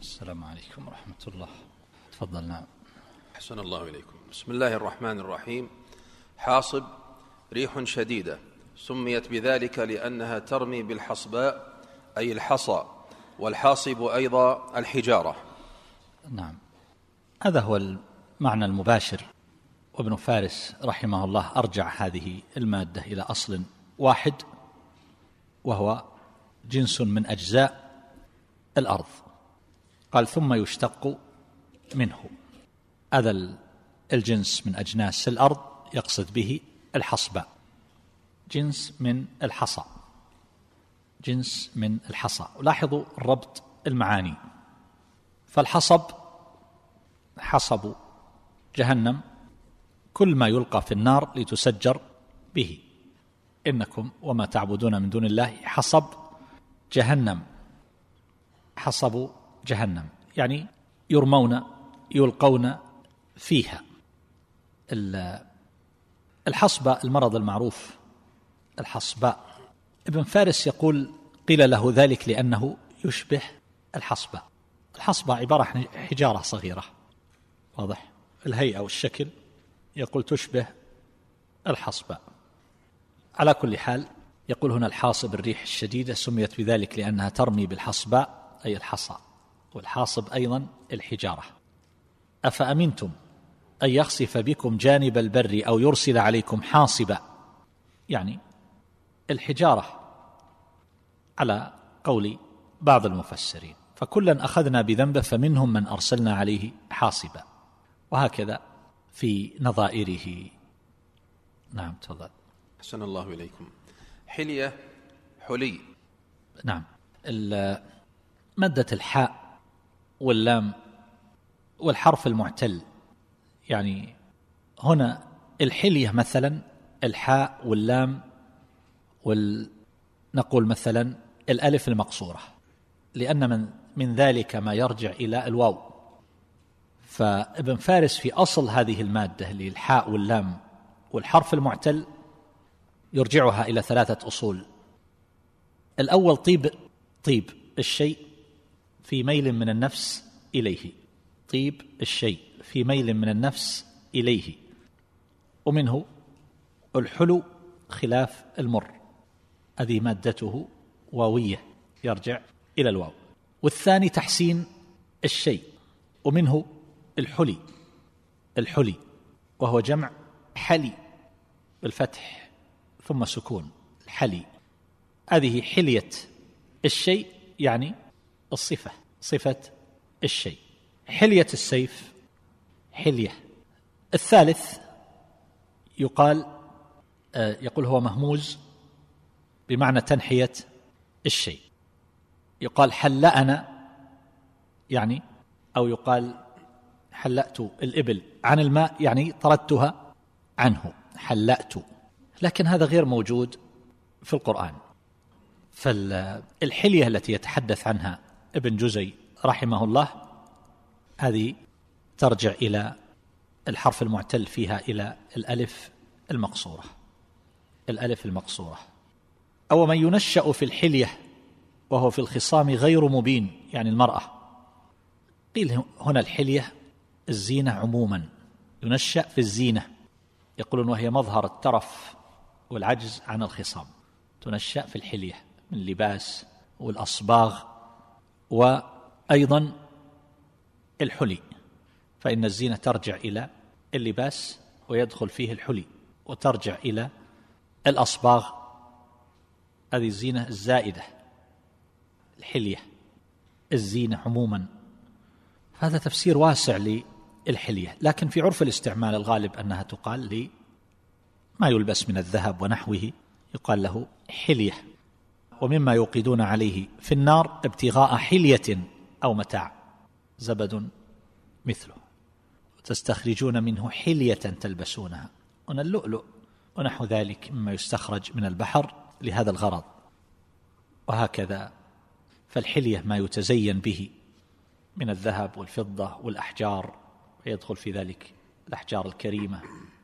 السلام عليكم ورحمة الله. تفضل. نعم. أحسن الله إليكم. بسم الله الرحمن الرحيم. حاصب ريح شديدة سميت بذلك لأنها ترمي بالحصباء أي الحصى، والحاصب أيضا الحجارة. نعم، هذا هو المعنى المباشر. وابن فارس رحمه الله أرجع هذه المادة إلى أصل واحد، وهو جنس من أجزاء الأرض. قال ثم يشتق منه. هذا الجنس من أجناس الأرض يقصد به الحصباء، جنس من الحصى، جنس من الحصى. ولاحظوا الربط المعاني. فالحصب حصب جهنم كل ما يلقى في النار لتسجر به. إنكم وما تعبدون من دون الله حصب جهنم. حصب جهنم يعني يرمون يلقون فيها. الحصبة المرض المعروف الحصباء. ابن فارس يقول قيل له ذلك لأنه يشبه الحصبة. الحصبة عبارة عن حجارة صغيرة، واضح الهيئة والشكل، يقول تشبه الحصبة. على كل حال يقول هنا الحاصب الريح الشديدة سميت بذلك لأنها ترمي بالحصباء أي الحصى، والحاصب أيضا الحجارة. أفأمنتم أن يخسف بكم جانب البر أو يرسل عليكم حاصبا، يعني الحجارة على قول بعض المفسرين. فكلا أخذنا بذنبه فمنهم من أرسلنا عليه حاصبا، وهكذا في نظائره. نعم تفضل. أحسن الله إليكم. حلية حلي. نعم، مادة الحاء واللام والحرف المعتل، يعني هنا الحلية مثلا الحاء واللام نقول مثلا الألف المقصورة، لأن من ذلك ما يرجع إلى الواو. فابن فارس في أصل هذه المادة للحاء واللام والحرف المعتل يرجعها إلى 3 أصول. الأول طيب الشيء في ميل من النفس إليه، طيب الشيء في ميل من النفس إليه. ومنه الحلو خلاف المر، هذه مادته واوية يرجع إلى الواو. والثاني تحسين الشيء، ومنه الحلي وهو جمع حلي بالفتح ثم سكون، الحلي. هذه حلية الشيء يعني الصفة، صفة الشيء. حلية السيف حلية. الثالث يقول هو مهموز بمعنى تنحية الشيء. يقال حلأنا يعني، أو يقال حلأت الإبل عن الماء يعني طردتها عنه، حلأت. لكن هذا غير موجود في القرآن. فالحلية التي يتحدث عنها ابن جزي رحمه الله هذه ترجع إلى الحرف المعتل فيها إلى الألف المقصورة، الألف المقصورة. أو من ينشأ في الحلية وهو في الخصام غير مبين، يعني المرأة. قيل هنا الحلية الزينة عموما، ينشأ في الزينة، يقولون وهي مظهر الترف والعجز عن الخصام، تنشأ في الحلية من اللباس والأصباغ وأيضا الحلي. فإن الزينة ترجع إلى اللباس ويدخل فيه الحلي، وترجع إلى الأصباغ، هذه الزينة الزائدة، الحلية الزينة عموما. هذا تفسير واسع للحلية، لكن في عرف الاستعمال الغالب أنها تقال لما يلبس من الذهب ونحوه، يقال له حلية. ومما يوقدون عليه في النار ابتغاء حلية أو متاع زبد مثله وتستخرجون منه حلية تلبسونها، هنا اللؤلؤ ونحو ذلك مما يستخرج من البحر لهذا الغرض. وهكذا فالحلية ما يتزين به من الذهب والفضة والأحجار، ويدخل في ذلك الأحجار الكريمة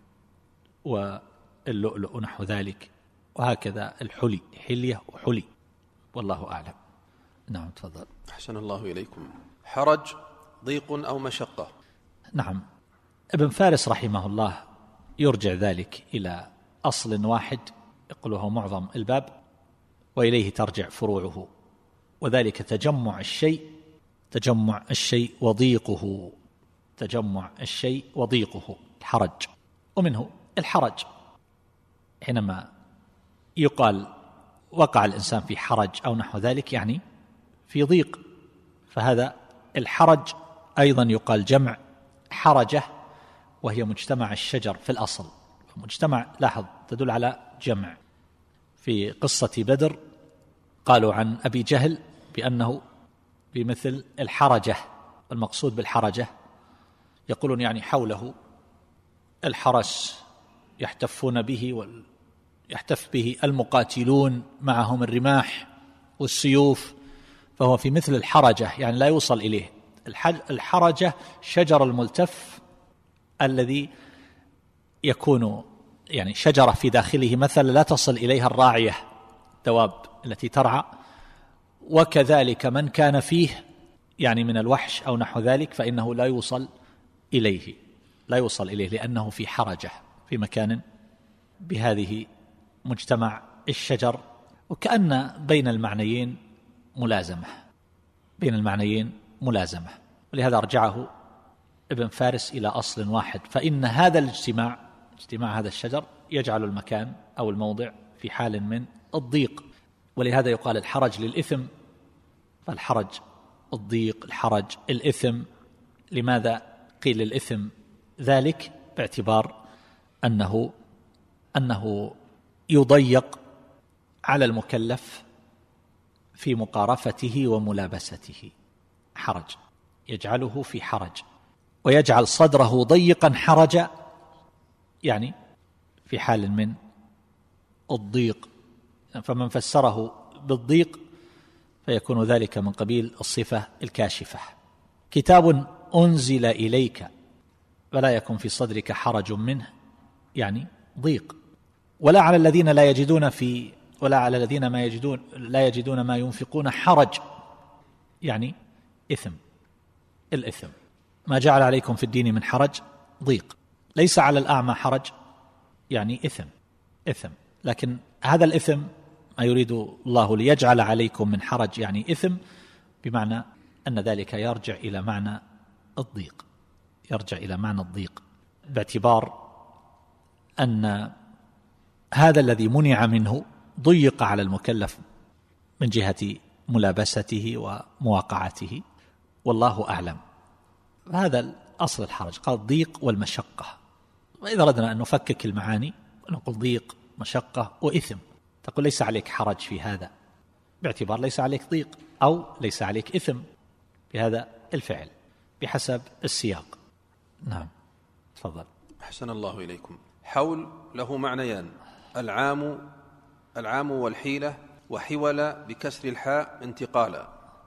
واللؤلؤ ونحو ذلك. وهكذا الحلي، حلية وحلي، والله أعلم. نعم تفضل. أحسن الله إليكم. حرج ضيق أو مشقة؟ نعم، ابن فارس رحمه الله يرجع ذلك إلى أصل واحد يقول هو معظم الباب وإليه ترجع فروعه، وذلك تجمع الشيء وضيقه، تجمع الشيء وضيقه الحرج. ومنه الحرج حينما يقال وقع الإنسان في حرج أو نحو ذلك يعني في ضيق، فهذا الحرج أيضا يقال جمع حرجة، وهي مجتمع الشجر في الأصل، مجتمع لاحظ تدل على جمع. في قصة بدر قالوا عن أبي جهل بأنه بمثل الحرجة، المقصود بالحرجة يقولون يعني حوله الحرس يحتفون به ويحتف به المقاتلون معهم الرماح والسيوف، فهو في مثل الحرجة يعني لا يوصل إليه. الحرجة شجر الملتف الذي يكون يعني شجرة في داخله مثلا لا تصل إليها الراعية الدواب التي ترعى، وكذلك من كان فيه يعني من الوحش أو نحو ذلك فإنه لا يوصل إليه لأنه في حرجة في مكان بهذه مجتمع الشجر. وكأن بين المعنيين ملازمة، ولهذا أرجعه ابن فارس إلى أصل واحد، فإن هذا اجتماع هذا الشجر يجعل المكان أو الموضع في حال من الضيق، ولهذا يقال الحرج للإثم، فالحرج الضيق، الحرج الإثم. لماذا قيل الإثم ذلك؟ باعتبار أنه يضيق على المكلف في مقارفته وملابسته، حرج يجعله في حرج، ويجعل صدره ضيقا حرجا يعني في حال من الضيق، فمن فسره بالضيق فيكون ذلك من قبيل الصفة الكاشفة. كتاب أنزل إليك فلا يكن في صدرك حرج منه يعني ضيق، ولا على الذين لا يجدون ما ينفقون حرج يعني الإثم. ما جعل عليكم في الدين من حرج ضيق. ليس على الأعمى حرج يعني إثم، لكن هذا الإثم ما يريد الله ليجعل عليكم من حرج يعني إثم، بمعنى أن ذلك يرجع إلى معنى الضيق، باعتبار أن هذا الذي منع منه ضيق على المكلف من جهة ملابسته ومواقعته، والله أعلم. هذا أصل الحرج، قال الضيق والمشقة. وإذا أردنا أن نفكك المعاني نقول ضيق مشقة وإثم، تقول ليس عليك حرج في هذا باعتبار ليس عليك ضيق أو ليس عليك إثم بهذا الفعل بحسب السياق. نعم تفضل. أحسن الله إليكم. حول له معنيان، العام والحيلة، وحول بكسر الحاء انتقالا.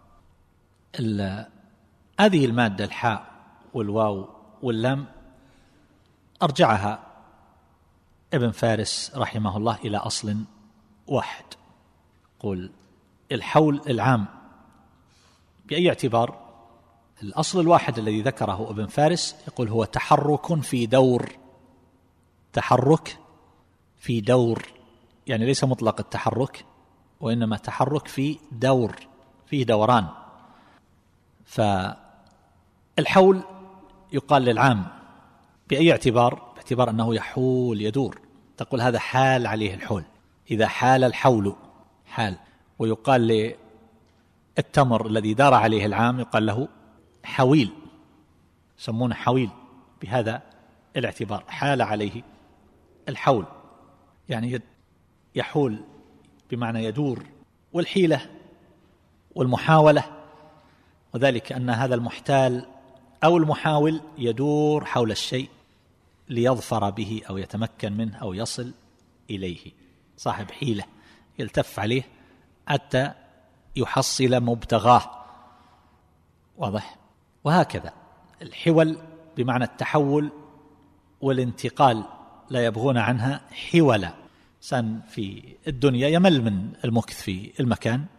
هذه المادة الحاء والواو واللام أرجعها ابن فارس رحمه الله إلى أصل واحد، قل الحول العام بأي اعتبار؟ الأصل الواحد الذي ذكره ابن فارس يقول هو تحرك في دور، يعني ليس مطلق التحرك وإنما تحرك في دور، فيه دوران. فالحول يقال للعام بأي اعتبار؟ باعتبار أنه يحول يدور، تقول هذا حال عليه الحول، إذا حال الحول حال. ويقال للتمر الذي دار عليه العام يقال له حويل، يسمونه حويل بهذا الاعتبار، حال عليه الحول يعني يحول بمعنى يدور. والحيلة والمحاولة، وذلك أن هذا المحتال أو المحاول يدور حول الشيء ليظفر به أو يتمكن منه أو يصل إليه، صاحب حيلة يلتف عليه حتى يحصل مبتغاه، واضح؟ وهكذا الحول بمعنى التحول والانتقال، لا يبغون عنها حولا. إنسان في الدنيا يمل من المكث في المكان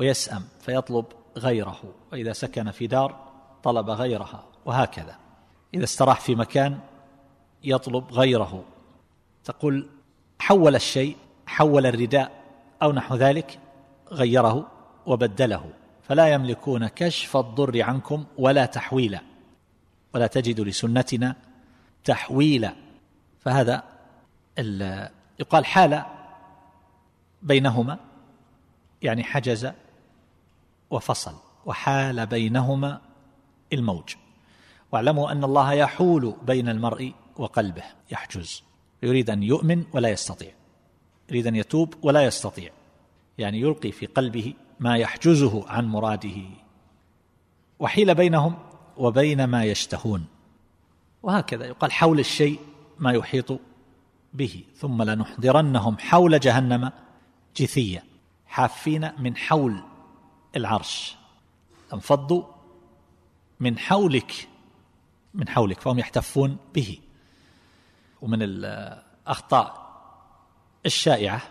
ويسأم فيطلب غيره، وإذا سكن في دار طلب غيرها، وهكذا. إذا استراح في مكان يطلب غيره. تقول حول الشيء، حول الرداء أو نحو ذلك، غيره وبدله، فلا يملكون كشف الضر عنكم ولا تحويلا، ولا تجد لسنتنا تحويلا. فهذا يقال حال بينهما، يعني حجز وفصل، وحال بينهما الموج. واعلموا أن الله يحول بين المرء وقلبه، يحجز، يريد أن يؤمن ولا يستطيع، يريد أن يتوب ولا يستطيع، يعني يلقي في قلبه ما يحجزه عن مراده، وحيل بينهم وبين ما يشتهون. وهكذا يقال حول الشيء ما يحيط به. ثم لنحضرنهم حول جهنم جثيا، حافين من حول العرش، انفضوا من حولك فهم يحتفون به. ومن الأخطاء الشائعة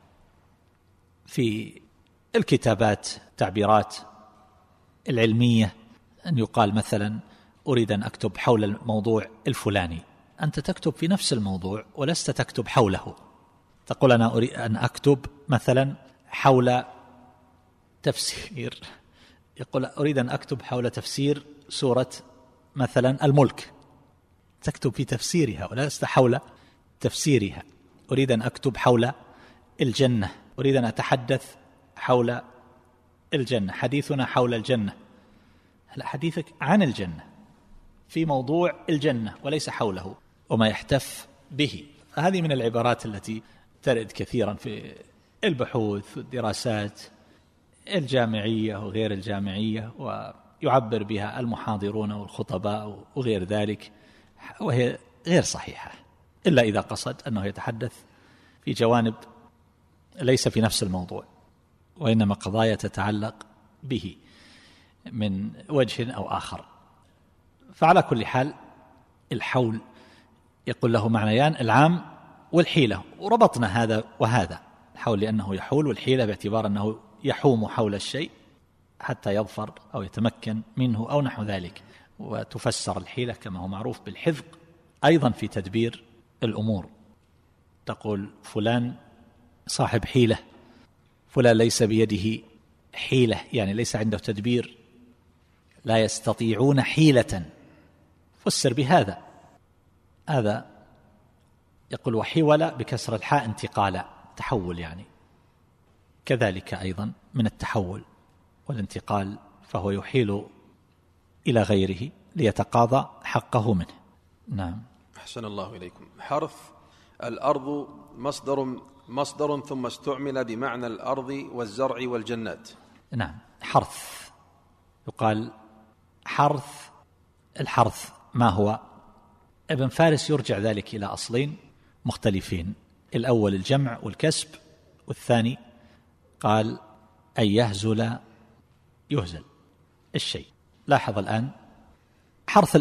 في الكتابات التعبيرات العلمية أن يقال مثلا أريد أن أكتب حول الموضوع الفلاني، أنت تكتب في نفس الموضوع ولست تكتب حوله. تقول أنا أريد أن أكتب مثلا حول تفسير، يقول أريد أن أكتب حول تفسير سورة مثلا الملك، تكتب في تفسيرها ولست حول تفسيرها. أريد أن أكتب حول الجنة، أريد أن أتحدث حول الجنة، حديثنا حول الجنة، لا، حديثك عن الجنة في موضوع الجنة وليس حوله وما يحتف به. هذه من العبارات التي ترد كثيرا في البحوث والدراسات الجامعية وغير الجامعية، ويعبر بها المحاضرون والخطباء وغير ذلك، وهي غير صحيحة إلا إذا قصد أنه يتحدث في جوانب ليس في نفس الموضوع، وإنما قضايا تتعلق به من وجه أو آخر. فعلى كل حال الحول يقول له معنيان، العام والحيلة، وربطنا هذا وهذا، الحول لأنه يحول، والحيلة باعتبار أنه يحوم حول الشيء حتى يظفر أو يتمكن منه أو نحو ذلك. وتفسر الحيلة كما هو معروف بالحذق أيضا في تدبير الأمور. تقول فلان صاحب حيلة، فلان ليس بيده حيلة، يعني ليس عنده تدبير، لا يستطيعون حيلة. فسر بهذا. هذا يقول وحول بكسر الحاء انتقالا، تحول، يعني كذلك أيضا من التحول والانتقال، فهو يحيل إلى غيره ليتقاضى حقه منه. نعم. أحسن الله إليكم. حرث الأرض مصدر ثم استعمل بمعنى الأرض والزرع والجنات. نعم. حرث يقال حرث. الحرث ما هو؟ ابن فارس يرجع ذلك إلى أصلين مختلفين، الأول الجمع والكسب، والثاني قال أن يهزل الشيء. لاحظ الآن حرث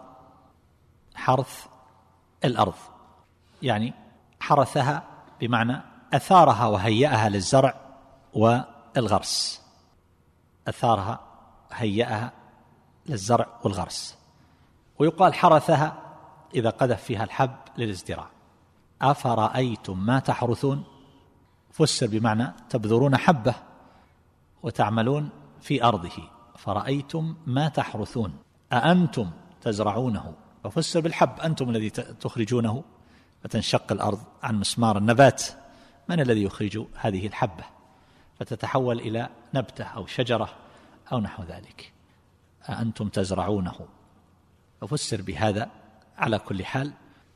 الأرض يعني حرثها بمعنى أثارها وهيئها للزرع والغرس، أثارها هيئها للزرع والغرس. ويقال حرثها إذا قذف فيها الحب للازدراع. أفرأيتم ما تحرثون، فسر بمعنى تبذرون حبة وتعملون في أرضه. فرأيتم ما تحرثون، أأنتم تزرعونه، وفسر بالحب، أنتم الذي تخرجونه فتنشق الأرض عن مسمار النبات، من الذي يخرج هذه الحبة فتتحول إلى نبتة أو شجرة أو نحو ذلك. أأنتم تزرعونه، وفسر بهذا على كل حال.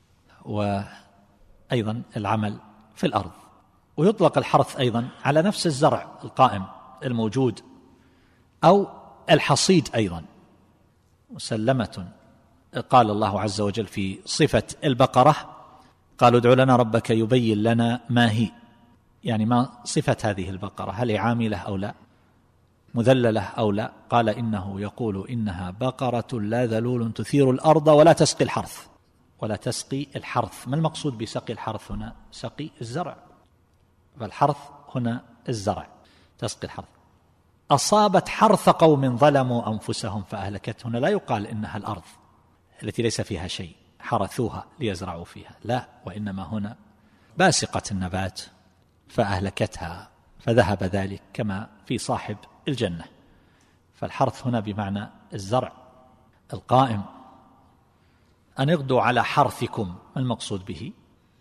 وأيضا العمل في الأرض. ويطلق الحرث أيضا على نفس الزرع القائم الموجود أو الحصيد أيضا. مسلمة، قال الله عز وجل في صفة البقرة قالوا ادع لنا ربك يبين لنا ما هي، يعني ما صفة هذه البقرة، هل هي عاملة أو لا، مذللة أو لا؟ قال إنه يقول إنها بقرة لا ذلول تثير الأرض ولا تسقي الحرث. ولا تسقي الحرث، ما المقصود بسقي الحرث هنا؟ سقي الزرع، فالحرث هنا الزرع، تسقي الحرث. أصابت حرث قوم ظلموا أنفسهم فأهلكته. هنا لا يقال إنها الأرض التي ليس فيها شيء حرثوها ليزرعوا فيها، لا، وإنما هنا باسقة النبات فأهلكتها، فذهب ذلك كما في صاحب الجنة. فالحرث هنا بمعنى الزرع القائم. أن اغدوا على حرثكم، ما المقصود به؟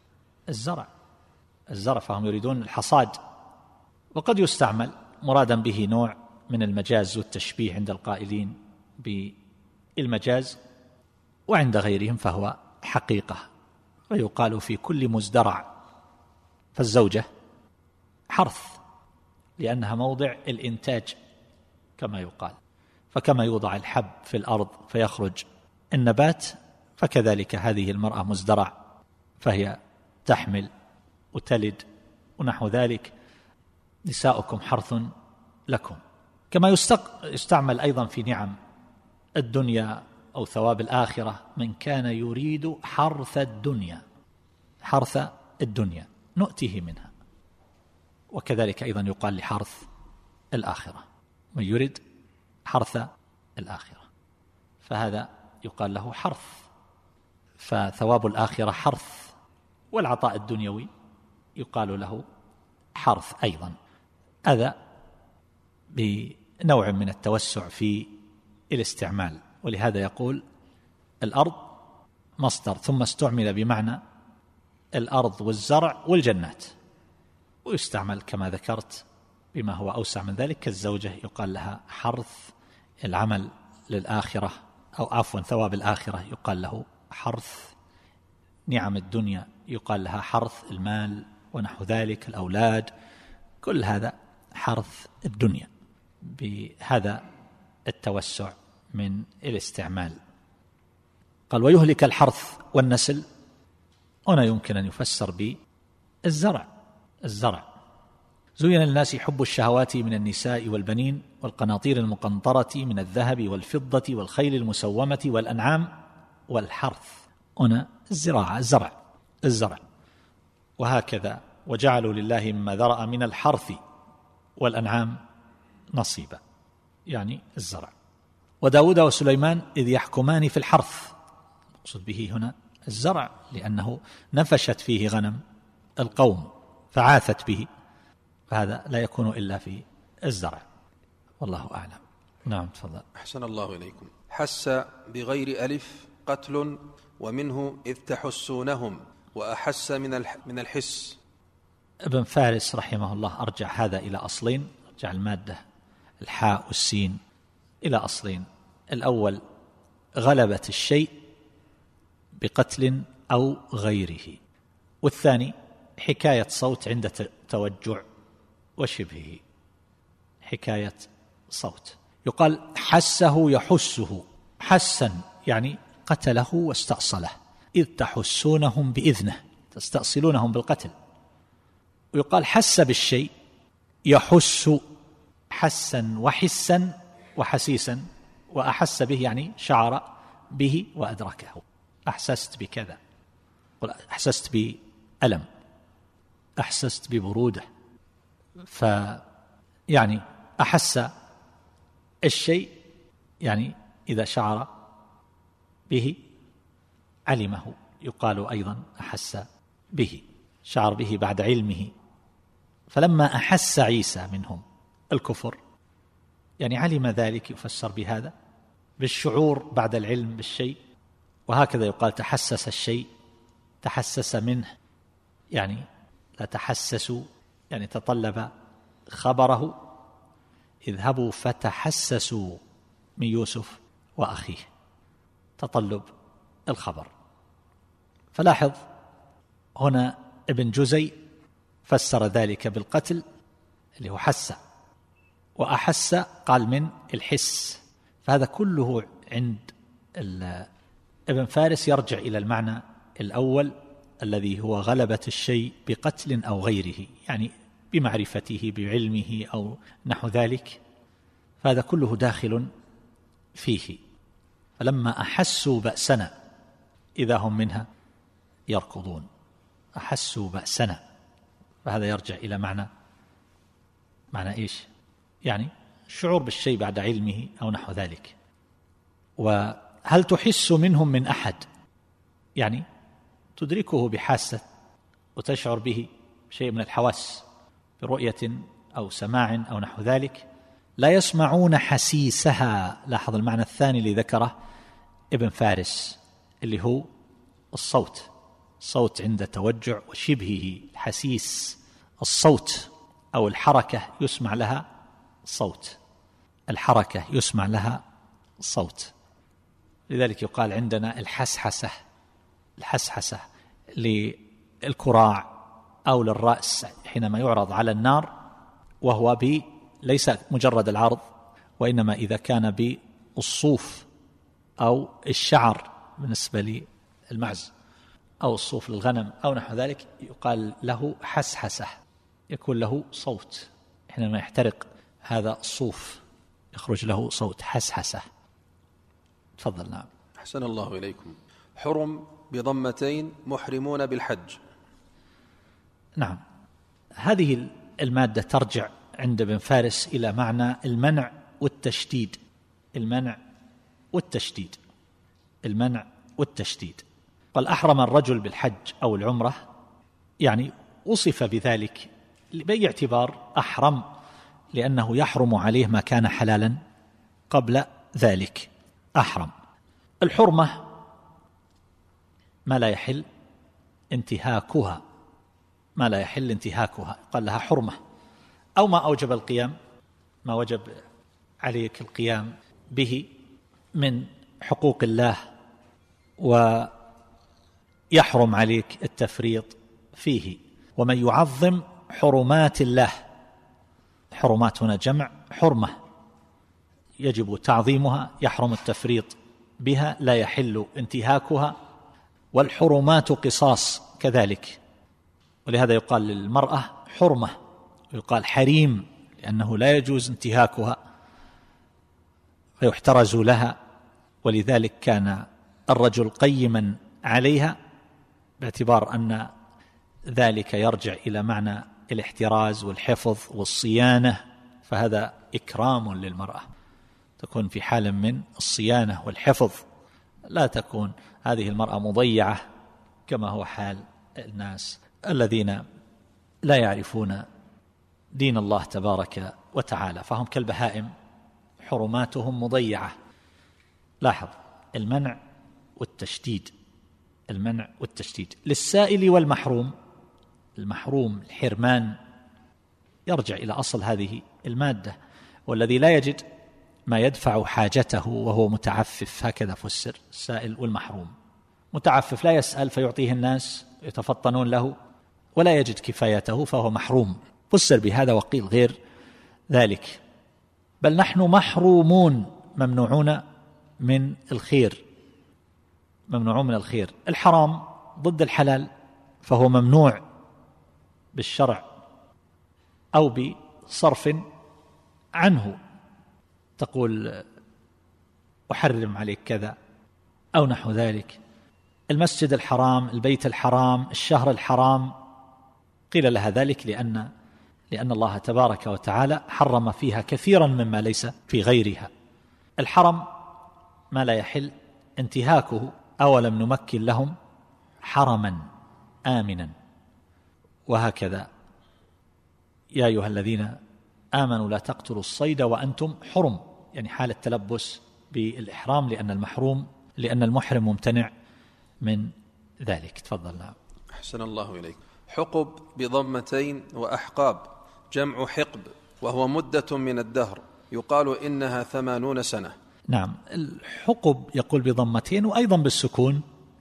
الزرع، فهم يريدون الحصاد. وقد يستعمل مرادا به نوع من المجاز والتشبيه عند القائلين بالمجاز، وعند غيرهم فهو حقيقة، ويقال في كل مزدرع. فالزوجة حرث لأنها موضع الإنتاج كما يقال، فكما يوضع الحب في الأرض فيخرج النبات، فكذلك هذه المرأة مزدرع، فهي تحمل وتلد ونحو ذلك. نساؤكم حرث لكم. كما يستعمل أيضا في نعم الدنيا أو ثواب الآخرة من كان يريد حرث الدنيا نؤتيه منها. وكذلك أيضا يقال لحرث الآخرة، من يريد حرث الآخرة فهذا يقال له حرث. فثواب الآخرة حرث، والعطاء الدنيوي يقال له حرث أيضا. هذا بنوع من التوسع في الاستعمال، ولهذا يقول الأرض مصدر ثم استعمل بمعنى الأرض والزرع والجنات، ويستعمل كما ذكرت بما هو أوسع من ذلك كالزوجة يقال لها حرث العمل للآخرة، أو عفوا ثواب الآخرة يقال له حرث، نعم الدنيا يقال لها حرث المال ونحو ذلك، الأولاد، كل هذا حرث الدنيا بهذا التوسع من الاستعمال. قال ويهلك الحرث والنسل، هنا يمكن أن يفسر بالزرع. زين للناس حب الشهوات من النساء والبنين والقناطير المقنطرة من الذهب والفضة والخيل المسومة والأنعام والحرث، هنا الزرع. وهكذا وجعلوا لله مما ذرأ من الحرث والأنعام نصيبا، يعني الزرع. وداود وسليمان إذ يحكمان في الحرث، مقصود به هنا الزرع لأنه نفشت فيه غنم القوم فعاثت به، فهذا لا يكون إلا في الزرع، والله أعلم. نعم تفضل. أحسن الله إليكم. حس بغير ألف قتل، ومنه إذ تحسونهم، وأحس من الحس. ابن فارس رحمه الله أرجع هذا إلى أصلين، أرجع المادة الحاء والسين إلى أصلين. الأول غلبة الشيء بقتل أو غيره، والثاني حكاية صوت عند توجع وشبهه، حكاية صوت. يقال حسه يحسه، حسا يعني قتله واستأصله، إذ تحسونهم بإذنه، تستأصلونهم بالقتل. ويقال حس بالشيء يحس حسا وحسا وحسيسا، وأحس به يعني شعر به وأدركه، أحسست بكذا، أحسست بألم، أحسست ببرودة، فيعني أحس الشيء يعني إذا شعر به علمه. يقال أيضا أحس به، شعر به بعد علمه. فلما أحس عيسى منهم الكفر يعني علم ذلك، يفسر بهذا بالشعور بعد العلم بالشيء. وهكذا يقال تحسس الشيء، تحسس منه يعني لا تحسسوا يعني تطلب خبره، اذهبوا فتحسسوا من يوسف وأخيه، تطلب الخبر. فلاحظ هنا ابن جزي فسر ذلك بالقتل اللي هو حس، وأحس قال من الحس، فهذا كله عند ابن فارس يرجع إلى المعنى الأول الذي هو غلبة الشيء بقتل أو غيره، يعني بمعرفته بعلمه أو نحو ذلك، فهذا كله داخل فيه. فلما أحسوا بأسنا إذا هم منها يركضون، أحسوا بأسنا، فهذا يرجع إلى معنى إيش؟ يعني الشعور بالشيء بعد علمه أو نحو ذلك. وهل تحس منهم من أحد؟ يعني تدركه بحاسة وتشعر به شيء من الحواس برؤية أو سماع أو نحو ذلك. لا يسمعون حسيسها. لاحظ المعنى الثاني اللي ذكره ابن فارس اللي هو الصوت. الصوت عند توجع وشبهه الحسيس. الصوت أو الحركة يسمع لها صوت. الحركة يسمع لها صوت. لذلك يقال عندنا الحسحسة. الحسحسة للكراع أو للرأس حينما يعرض على النار، وهو ليس مجرد العرض، وإنما إذا كان بالصوف أو الشعر بالنسبة للمعز أو الصوف للغنم أو نحو ذلك، يقال له حسحسة، يكون له صوت. حينما يحترق هذا الصوف يخرج له صوت حسحسة. تفضل. نعم. أحسن الله إليكم. حرم بضمتين محرمون بالحج. نعم، هذه المادة ترجع عند ابن فارس إلى معنى المنع والتشديد. المنع والتشديد. المنع والتشديد. قال أحرم الرجل بالحج أو العمرة، يعني وصف بذلك بأي اعتبار أحرم، لأنه يحرم عليه ما كان حلالا قبل ذلك. أحرم. الحرمة ما لا يحل انتهاكها، ما لا يحل انتهاكها قال لها حرمة. أو ما أوجب القيام، ما وجب عليك القيام به من حقوق الله، ويحرم عليك التفريط فيه. ومن يعظم حرمات الله، حرمات هنا جمع حرمة، يجب تعظيمها، يحرم التفريط بها، لا يحل انتهاكها. والحرمات قصاص كذلك، ولهذا يقال للمرأة حرمة ويقال حريم، لأنه لا يجوز انتهاكها فيحترز لها. ولذلك كان الرجل قيما عليها باعتبار أن ذلك يرجع إلى معنى الاحتراز والحفظ والصيانة، فهذا إكرام للمرأة، تكون في حال من الصيانة والحفظ، لا تكون هذه المرأة مضيعة كما هو حال الناس الذين لا يعرفون دين الله تبارك وتعالى، فهم كالبهائم حرماتهم مضيعة. لاحظ المنع والتشديد. المنع والتشديد. للسائل والمحروم، المحروم الحرمان يرجع إلى أصل هذه المادة، والذي لا يجد ما يدفع حاجته وهو متعفف، هكذا فسر السائل والمحروم. متعفف لا يسأل فيعطيه الناس يتفطنون له ولا يجد كفايته فهو محروم، فسر بهذا وقيل غير ذلك. بل نحن محرومون، ممنوعون من الخير، ممنوعون من الخير. الحرام ضد الحلال فهو ممنوع بالشرع أو بصرف عنه، تقول أحرم عليك كذا أو نحو ذلك. المسجد الحرام، البيت الحرام، الشهر الحرام، قيل لها ذلك لأن الله تبارك وتعالى حرم فيها كثيرا مما ليس في غيرها. الحرم ما لا يحل انتهاكه. أولم نمكن لهم حرما آمنا، وهكذا يا أيها الذين آمنوا لا تقتلوا الصيد وأنتم حرم، يعني حال التلبس بالإحرام، لأن المحرم ممتنع من ذلك. تفضل. نعم. أحسن الله إليك. حقب بضمتين وأحقاب جمع حقب، وهو مدة من الدهر، يقال إنها 80 سنة. نعم. الحقب يقول بضمتين وأيضا بالسكون،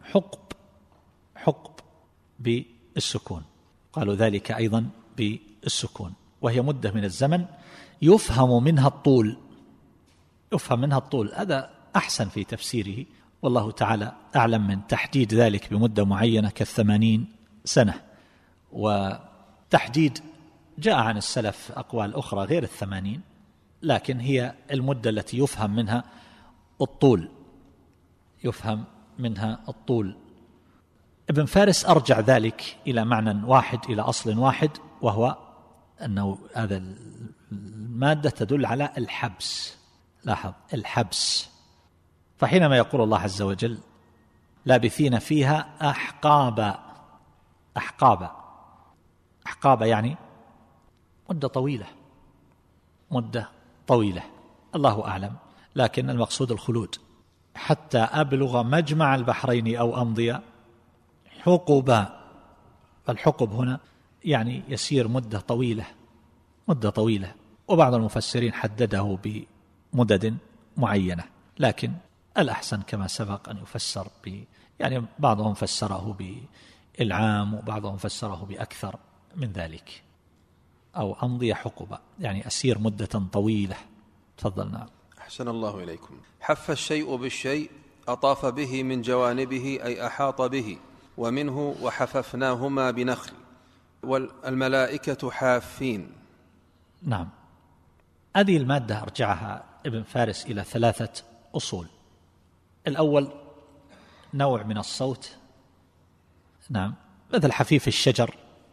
حقب بالسكون، قالوا ذلك أيضا بالسكون، وهي مدة من الزمن يفهم منها الطول. هذا أحسن في تفسيره، والله تعالى أعلم من تحديد ذلك بمدة معينة ك80 سنة. وتحديد جاء عن السلف أقوال أخرى غير 80، لكن هي المدة التي يفهم منها الطول. ابن فارس أرجع ذلك إلى معنى واحد، إلى أصل واحد، وهو أنه هذا المادة تدل على الحبس. لاحظ الحبس. فحينما يقول الله عز وجل لابثين فيها أحقابا، أحقابا يعني مدة طويلة، الله أعلم، لكن المقصود الخلود حتى أبلغ مجمع البحرين أو أمضي حقبا. فالحقب هنا يعني يسير مدة طويلة، وبعض المفسرين حدده بمدد معينة، لكن الأحسن كما سبق أن يفسر يعني بعضهم فسره بالعام وبعضهم فسره بأكثر من ذلك. أو أمضي حقبا يعني أسير مدة طويلة. تفضلنا. أحسن الله إليكم. حف الشيء بالشيء أطاف به من جوانبه أي أحاط به، ومنه وحففناهما بنخل، والملائكة حافين. نعم، هذه المادة أرجعها ابن فارس إلى 3 أصول. الأول نوع من الصوت، نعم، مثل حفيف الشجر،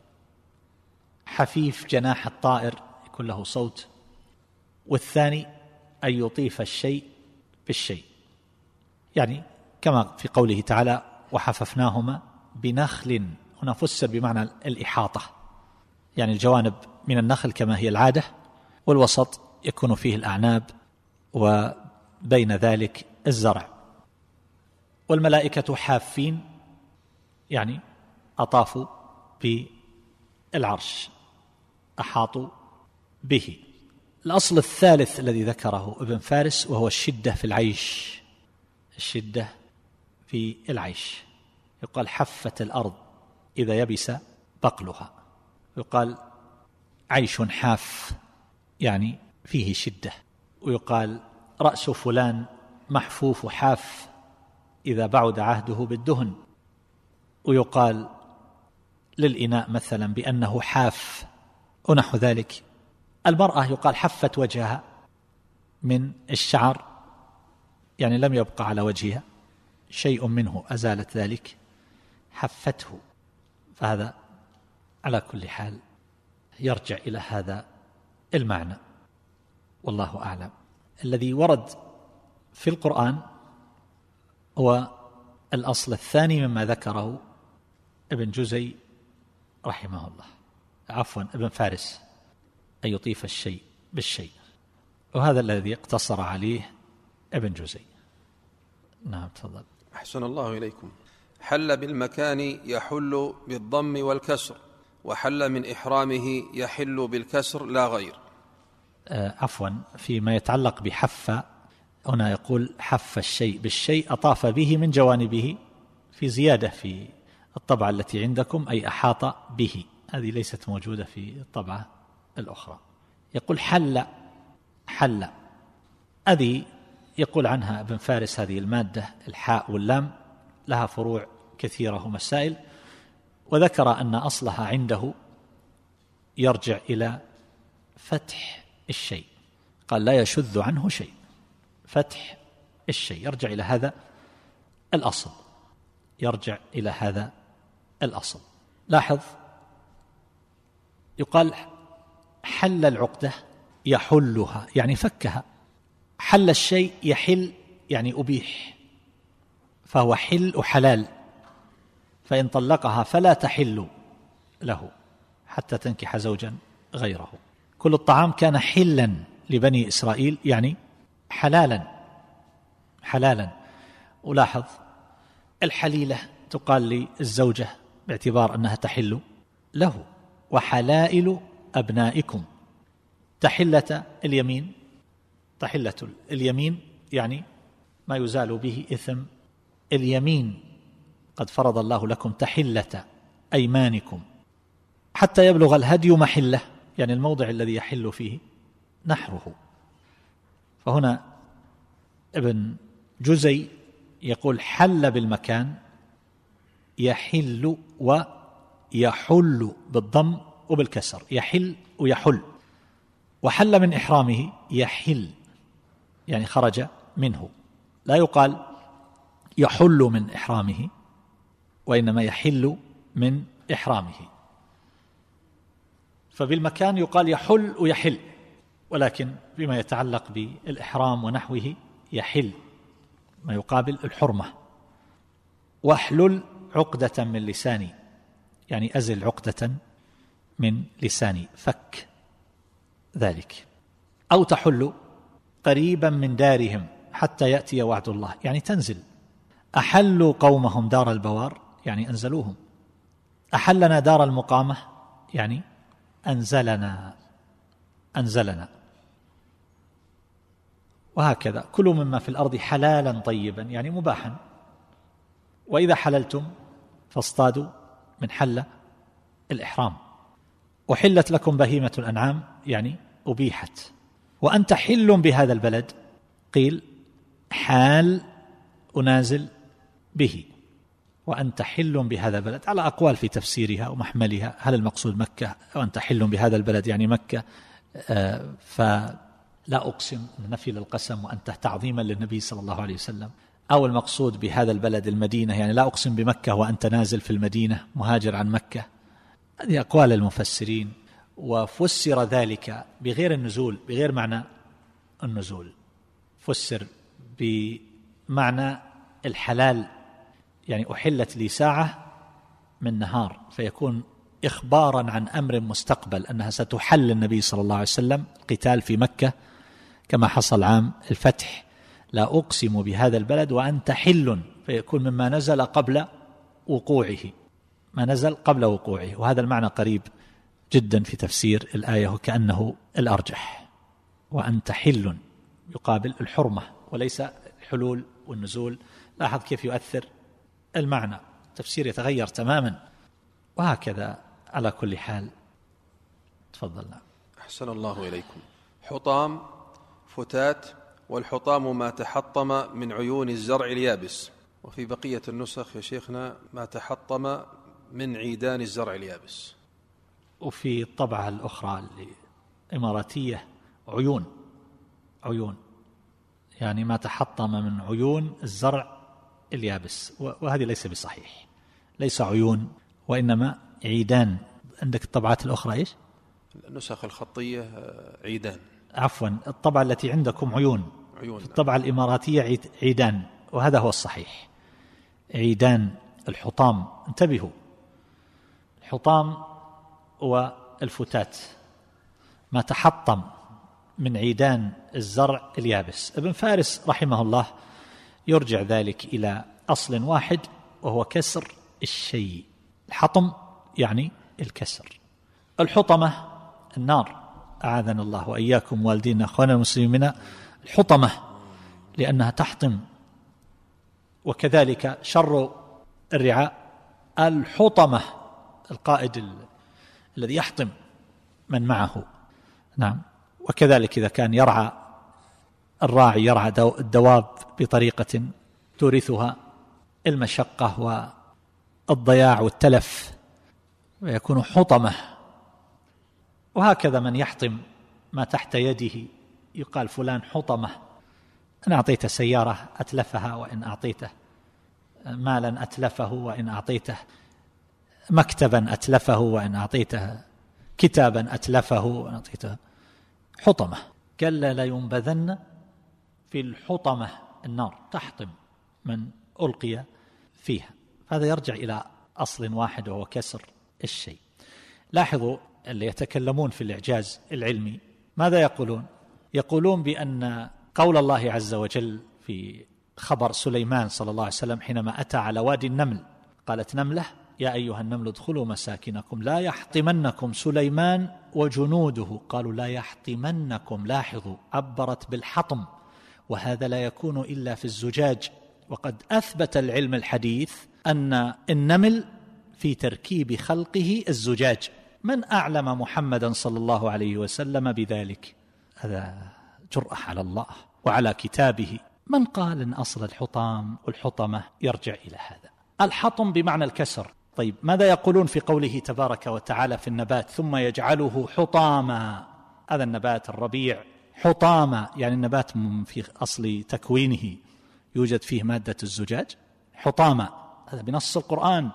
حفيف جناح الطائر يكون له صوت. والثاني أن يطيف الشيء بالشيء، يعني كما في قوله تعالى وحففناهما بنخل، هنا فسر بمعنى الإحاطة، يعني الجوانب من النخل كما هي العادة، والوسط يكون فيه الأعناب وبين ذلك الزرع. والملائكة حافين يعني أطافوا بالعرش، أحاطوا به. الأصل الثالث الذي ذكره ابن فارس وهو الشدة في العيش، الشدة في العيش. يقال حفت الأرض إذا يبس بقلها، يقال عيش حاف يعني فيه شدة، ويقال رأس فلان محفوف حاف إذا بعد عهده بالدهن، ويقال للإناء مثلا بأنه حاف ونحو ذلك. المرأة يقال حفت وجهها من الشعر، يعني لم يبقى على وجهها شيء منه، أزالت ذلك حفته. فهذا على كل حال يرجع إلى هذا المعنى، والله أعلم. الذي ورد في القرآن هو الأصل الثاني مما ذكره ابن جزي رحمه الله، عفوا ابن فارس، أن يطيف الشيء بالشيء، وهذا الذي اقتصر عليه ابن جزي. نعم تفضل. أحسن الله إليكم. حل بالمكان يحل بالضم والكسر، وحل من إحرامه يحل بالكسر لا غير. عفوا، فيما يتعلق بحف هنا يقول حف الشيء بالشيء أطاف به من جوانبه، في زيادة في الطبعة التي عندكم أي أحاط به، هذه ليست موجودة في الطبعة الأخرى. يقول حل هذه يقول عنها ابن فارس هذه المادة الحاء واللام لها فروع كثيرة ومسائل، وذكر أن أصلها عنده يرجع إلى فتح الشيء، قال لا يشذ عنه شيء، فتح الشيء يرجع إلى هذا الأصل، يرجع إلى هذا الأصل. لاحظ يقال حل العقدة يحلها يعني فكها، حل الشيء يحل يعني أبيح، فهو حل وحلال، فإن طلقها فلا تحل له حتى تنكح زوجا غيره. كل الطعام كان حلا لبني إسرائيل يعني حلالا. ولاحظ الحليلة تقال للزوجة باعتبار أنها تحل له، وحلائل أبنائكم. تحلة اليمين يعني ما يزال به إثم اليمين، قد فرض الله لكم تحلة أيمانكم حتى يبلغ الهدي محله، يعني الموضع الذي يحل فيه نحره. فهنا ابن جزي يقول حل بالمكان يحل ويحل بالضم وبالكسر، يحل ويحل. وحل من إحرامه يحل يعني خرج منه، لا يقال يحل من إحرامه، وإنما يحل من إحرامه. فبالمكان يقال يحل ويحل، ولكن بما يتعلق بالإحرام ونحوه يحل، ما يقابل الحرمة. واحلل عقدة من لساني، يعني أزل عقدة من لساني، فك ذلك. أو تحل قريبا من دارهم حتى يأتي وعد الله، يعني تنزل. أحلوا قومهم دار البوار، يعني أنزلوهم. أحلنا دار المقامة، يعني أنزلنا. وهكذا كلوا مما في الأرض حلالا طيبا، يعني مباحا. وإذا حللتم فاصطادوا من حل الإحرام. أحلت لكم بهيمة الأنعام، يعني أبيحت. وأنت حل بهذا البلد، قيل حال أنازل به، وأنت حل بهذا البلد، على أقوال في تفسيرها ومحملها. هل المقصود مكة؟ وأنت حل بهذا البلد يعني مكة، فلا أقسم، نفي للقسم، وأنت تعظيما للنبي صلى الله عليه وسلم. أو المقصود بهذا البلد المدينة، يعني لا أقسم بمكة وأنت نازل في المدينة مهاجر عن مكة. هذه أقوال المفسرين. وفسر ذلك بغير النزول، بغير معنى النزول، فسر بمعنى الحلال، يعني أحلت لي ساعة من نهار، فيكون إخبارا عن أمر مستقبل أنها ستحل النبي صلى الله عليه وسلم قتال في مكة كما حصل عام الفتح. لا أقسم بهذا البلد وأنت حل، فيكون مما نزل قبل وقوعه، ما نزل قبل وقوعه. وهذا المعنى قريب جدا في تفسير الآية، وكأنه الأرجح. وأنت حل يقابل الحرمة وليس الحلول والنزول. لاحظ كيف يؤثر المعنى، التفسير يتغير تماما. وهكذا على كل حال. تفضلنا. أحسن الله إليكم. حطام، فتات، والحطام ما تحطم من عيون الزرع اليابس. وفي بقية النسخ يا شيخنا ما تحطم من عيدان الزرع اليابس. وفي الطبعة الأخرى الإماراتية عيون، يعني ما تحطم من عيون الزرع اليابس، وهذه ليس بصحيح، ليس عيون وإنما عيدان. عندك الطبعات الأخرى إيش؟ النسخ الخطية عيدان. عفوا، الطبعة التي عندكم عيون. في الطبعة الإماراتية عيدان، وهذا هو الصحيح، عيدان. الحطام، انتبهوا، الحطام والفتات ما تحطم من عيدان الزرع اليابس. ابن فارس رحمه الله يرجع ذلك إلى أصل واحد، وهو كسر الشيء. الحطم يعني الكسر. الحطمة النار، أعاذنا الله وإياكم والدينا أخوانا المسلمين. الحطمة لأنها تحطم. وكذلك شر الرعاء الحطمة، القائد الذي يحطم من معه. نعم. وكذلك إذا كان يرعى الراعي يرعى الدواب بطريقة تورثها المشقة والضياع والتلف، ويكون حطمة. وهكذا من يحطم ما تحت يده يقال فلان حطمة. إن أعطيته سيارة أتلفها، وإن أعطيته مالا أتلفه، وإن أعطيته مكتبا أتلفه، وإن أعطيته كتابا أتلفه، وإن أعطيته حطمة. كلا لا ينبذن في الحطمة، النار تحطم من ألقي فيها. هذا يرجع إلى أصل واحد، وهو كسر الشيء. لاحظوا اللي يتكلمون في الإعجاز العلمي ماذا يقولون؟ يقولون بأن قول الله عز وجل في خبر سليمان صلى الله عليه وسلم حينما أتى على وادي النمل، قالت نملة يا أيها النمل ادخلوا مساكنكم لا يحطمنكم سليمان وجنوده. قالوا لا يحطمنكم، لاحظوا عبرت بالحطم، وهذا لا يكون إلا في الزجاج. وقد أثبت العلم الحديث أن النمل في تركيب خلقه الزجاج. من أعلم محمدا صلى الله عليه وسلم بذلك؟ هذا جرأة على الله وعلى كتابه. من قال إن أصل الحطام والحطمة يرجع إلى هذا؟ الحطم بمعنى الكسر. طيب ماذا يقولون في قوله تبارك وتعالى في النبات ثم يجعله حطاما؟ هذا النبات الربيع حطاما، يعني النبات في أصل تكوينه يوجد فيه مادة الزجاج. حطاما هذا بنص القرآن،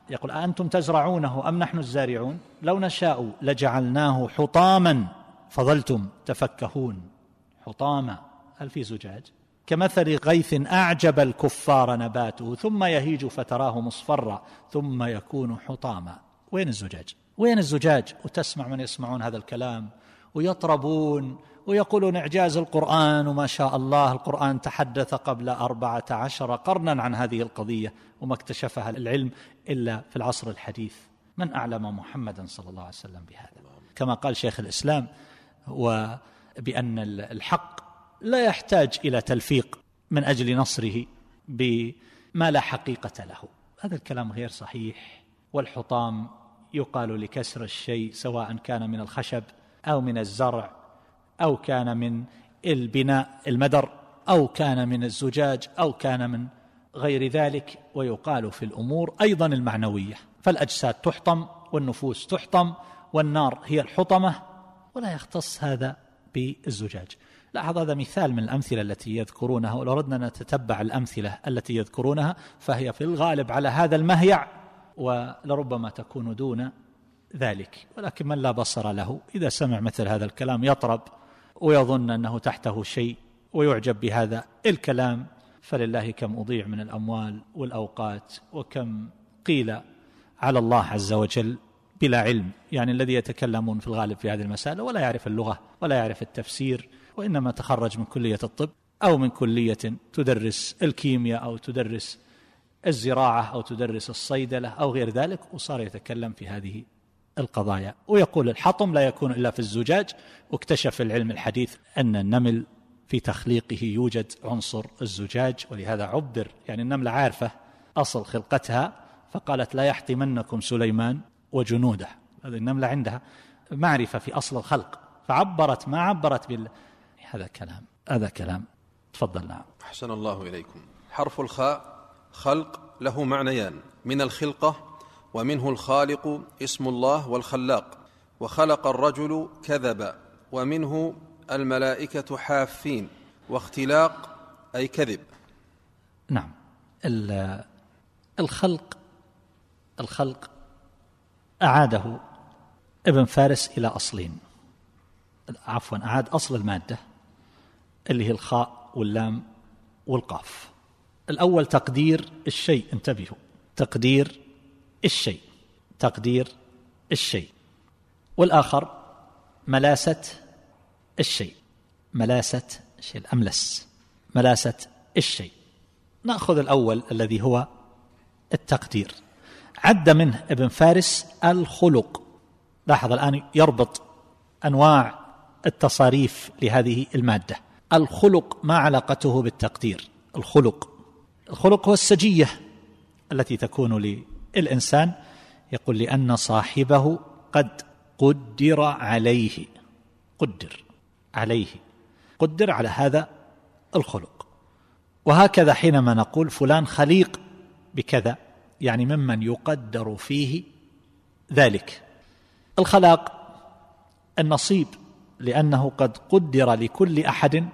يقول أأنتم تزرعونه أم نحن الزارعون لو نشاء لجعلناه حطاما فظلتم تفكهون. حطاما هل في زجاج؟ كمثل غيث أعجب الكفار نباته ثم يهيج فتراه مصفرا ثم يكون حطاما. وين الزجاج؟ وين الزجاج؟ وتسمع من يسمعون هذا الكلام ويطربون ويقولون إعجاز القرآن، وما شاء الله القرآن تحدث قبل 14 قرنا عن هذه القضية وما اكتشفها العلم إلا في العصر الحديث. من أعلم محمدا صلى الله عليه وسلم بهذا؟ كما قال شيخ الإسلام وبأن الحق لا يحتاج إلى تلفيق من أجل نصره بما لا حقيقة له. هذا الكلام غير صحيح. والحطام يقال لكسر الشيء سواء كان من الخشب أو من الزرع أو كان من البناء المدر أو كان من الزجاج أو كان من غير ذلك. ويقال في الأمور أيضا المعنوية، فالأجساد تحطم والنفوس تحطم والنار هي الحطمة، ولا يختص هذا بالزجاج. لاحظ هذا مثال من الأمثلة التي يذكرونها، ولو أردنا نتتبع الأمثلة التي يذكرونها فهي في الغالب على هذا المهيع ولربما تكون دون ذلك. ولكن من لا بصر له إذا سمع مثل هذا الكلام يطرب ويظن أنه تحته شيء ويعجب بهذا الكلام. فلله كم أضيع من الأموال والأوقات، وكم قيل على الله عز وجل بلا علم. يعني الذي يتكلمون في الغالب في هذه المسألة ولا يعرف اللغة ولا يعرف التفسير، وإنما تخرج من كلية الطب أو من كلية تدرس الكيمياء أو تدرس الزراعة أو تدرس الصيدلة أو غير ذلك، وصار يتكلم في هذه القضايا ويقول الحطم لا يكون إلا في الزجاج. واكتشف العلم الحديث أن النمل في تخليقه يوجد عنصر الزجاج، ولهذا عبر، يعني النملة عارفة أصل خلقتها فقالت لا يحطمنكم سليمان وجنوده. هذه النملة عندها معرفة في أصل الخلق فعبرت ما عبرت هذا كلام. تفضل. نعم. أحسن الله إليكم. حرف الخاء خلق له معنيان: من الخلقة ومنه الخالق اسم الله والخلاق، وخلق الرجل كذب، ومنه الملائكة حافين، واختلاق أي كذب. نعم. الخلق أعاده ابن فارس إلى أصلين، أعاد أصل المادة اللي هي الخاء واللام والقاف. الأول تقدير الشيء، انتبهوا، تقدير الشيء، والآخر ملاسة الشيء، الأملس، ملاسة الشيء. نأخذ الأول الذي هو التقدير. عد منه ابن فارس الخلق. لاحظ الآن يربط أنواع التصاريف لهذه المادة. الخلق ما علاقته بالتقدير؟ الخلق هو السجية التي تكون للإنسان. يقول لأن صاحبه قد قدر على هذا الخلق. وهكذا حينما نقول فلان خليق بكذا يعني ممن يقدر فيه ذلك. الخلاق النصيب، لأنه قد قدر لكل أحد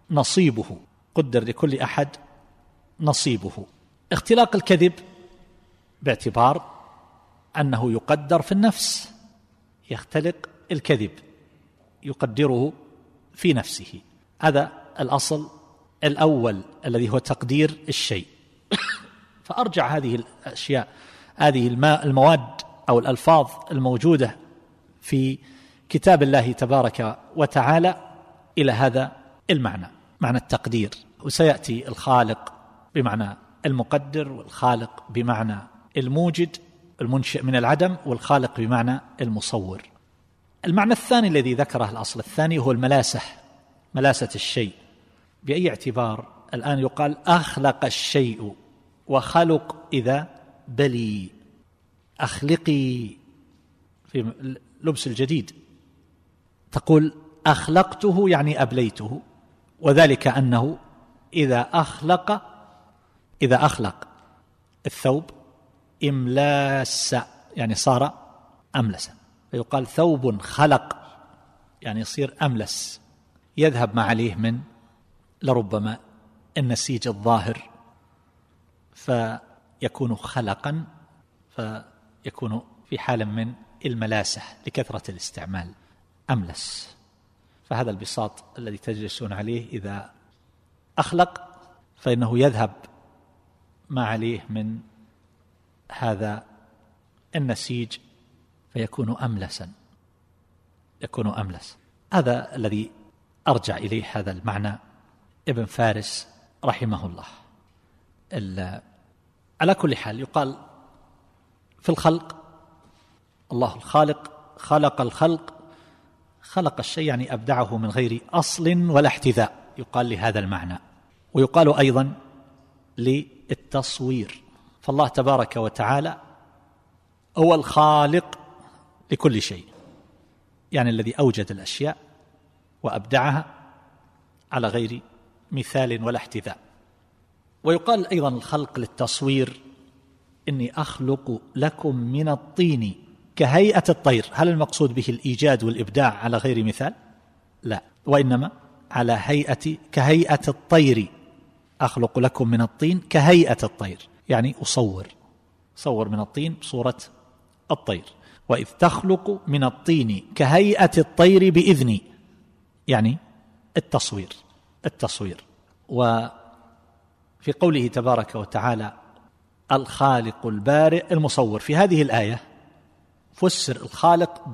نصيبه. اختلاق الكذب باعتبار أنه يقدر في النفس، يختلق الكذب يقدره في نفسه. هذا الأصل الأول الذي هو تقدير الشيء. فأرجع هذه الأشياء، هذه المواد أو الألفاظ الموجودة في كتاب الله تبارك وتعالى إلى هذا المعنى، معنى التقدير. وسيأتي الخالق بمعنى المقدر، والخالق بمعنى الموجد المنشئ من العدم، والخالق بمعنى المصور. المعنى الثاني الذي ذكره الأصل الثاني هو ملاسة الشيء. بأي اعتبار؟ الآن يقال أخلق الشيء، وخلق إذا بلي، أخلقي في لبس الجديد، تقول أخلقته يعني أبليته، وذلك أنه إذا أخلق الثوب إملاس يعني صار أملسا، فيقال ثوب خلق يعني يصير أملس، يذهب ما عليه من لربما النسيج الظاهر فيكون خلقا، فيكون في حال من الملاسة لكثرة الاستعمال، أملس. فهذا البساط الذي تجلسون عليه إذا أخلق فإنه يذهب ما عليه من هذا النسيج فيكون أملسا، يكون أملس. هذا الذي أرجع إليه هذا المعنى ابن فارس رحمه الله. على كل حال يقال في الخلق الله الخالق خلق الخلق، خلق الشيء يعني أبدعه من غير أصل ولا احتذاء، يقال لهذا المعنى. ويقال أيضا للتصوير، فالله تبارك وتعالى هو الخالق لكل شيء، يعني الذي أوجد الأشياء وأبدعها على غير مثال ولا احتذاء. ويقال أيضا الخلق للتصوير، إني أخلق لكم من الطين كهيئة الطير. هل المقصود به الإيجاد والإبداع على غير مثال؟ لا، وإنما على هيئة كهيئة الطير. أخلق لكم من الطين كهيئة الطير، يعني أصور من الطين صورة الطير. وإذ تخلق من الطين كهيئة الطير بإذني، يعني التصوير. وفي قوله تبارك وتعالى الخالق البارئ المصور، في هذه الآية فسر الخالق